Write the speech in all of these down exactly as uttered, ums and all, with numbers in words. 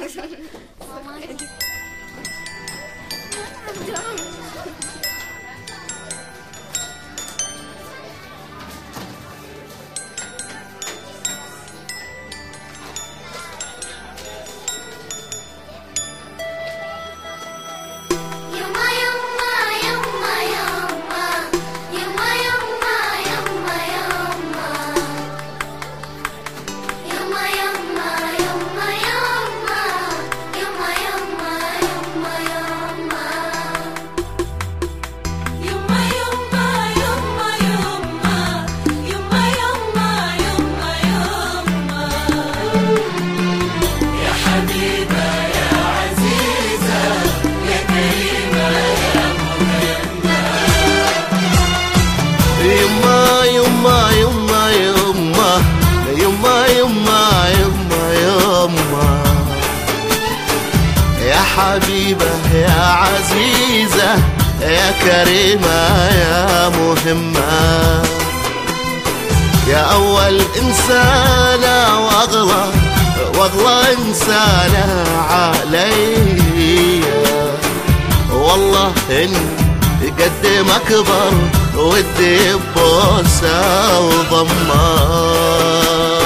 حبيبة يا عزيزة يا كريمة يا مهمة، يا أول إنسانة وأغلى وأغلى إنسانة علي، والله إني قد ما أكبر ودي ببوسة وضمة.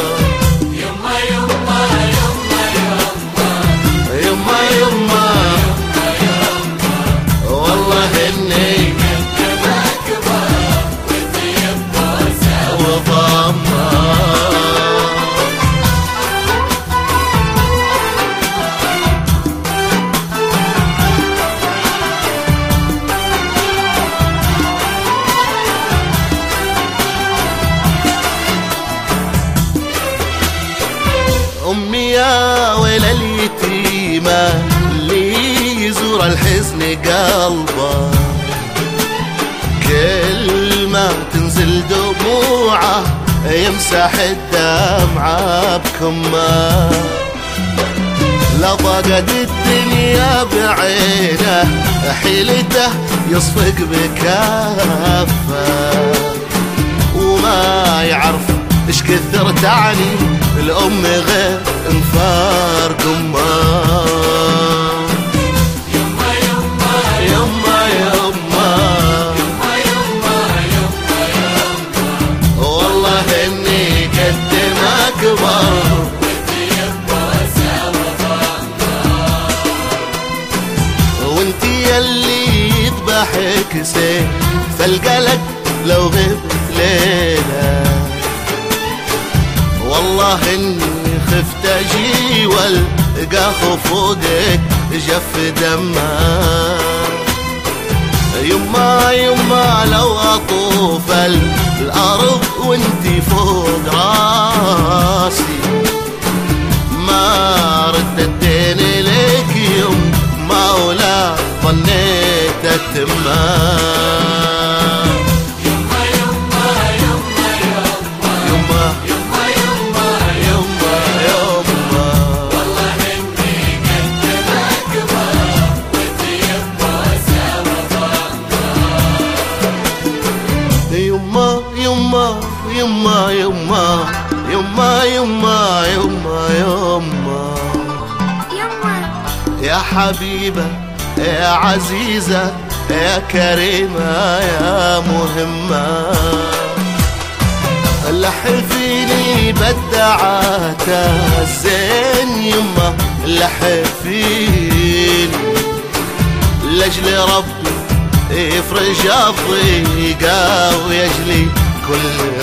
أمي يا ويل اليتيمة اللي يزور الحزن قلبه، كل ما تنزل دموعه يمسح الدمعة بكمه، لا ضاقت الدنيا بعينه حيلته يصفق بكافه، وما يعرف ايش كثر تعني الأم غير انفار قمه. يما يما يما يما يما يما والله اني قد ما اكبر ودي ببوسة وضمة، وانتي يلي يذبحك سيف فالقلق لو غبت ليله، والله اني خفت اجي والقى خفوقك جف دمه. يما يما لو اطوف الارض وانتي فوق راسي، ما ردتين لك يما ولا ظنيت اتمه. يما يما يما يما يما يما يما يما يا حبيبة يا عزيزة يا كريمة يا مهمة، لحفيني بدعات الزين يما لحفيني، لاجل ربي يفرج الضيقة ويجلي كل